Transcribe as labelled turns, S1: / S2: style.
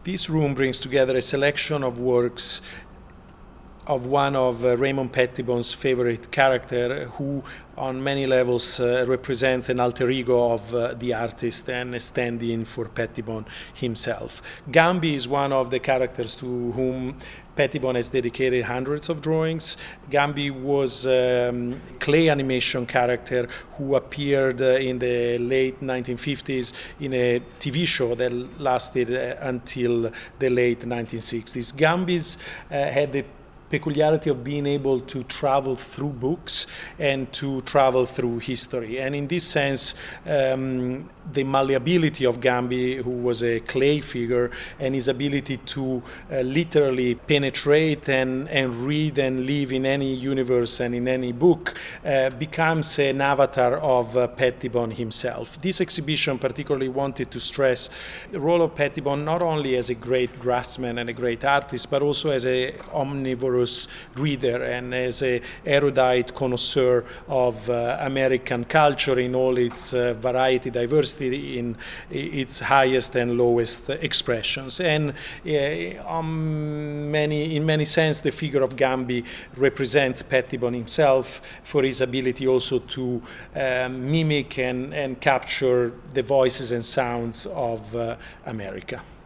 S1: This room brings together a selection of works of one of Raymond Pettibone's favorite character, who on many levels represents an alter ego of the artist and a stand-in for Pettibone himself. Gambi is one of the characters to whom Pettibone has dedicated hundreds of drawings. Gambi was a clay animation character who appeared in the late 1950s in a TV show that lasted until the late 1960s. Gambi's had the peculiarity of being able to travel through books and to travel through history. And in this sense, the malleability of Gambi, who was a clay figure, and his ability to literally penetrate and read and live in any universe and in any book becomes an avatar of Pettibone himself. This exhibition particularly wanted to stress the role of Pettibone not only as a great draftsman and a great artist, but also as an omnivorous reader and as an erudite connoisseur of American culture in all its variety, diversity, in its highest and lowest expressions. And in many sense, the figure of Gambi represents Pettibone himself for his ability also to mimic and capture the voices and sounds of America.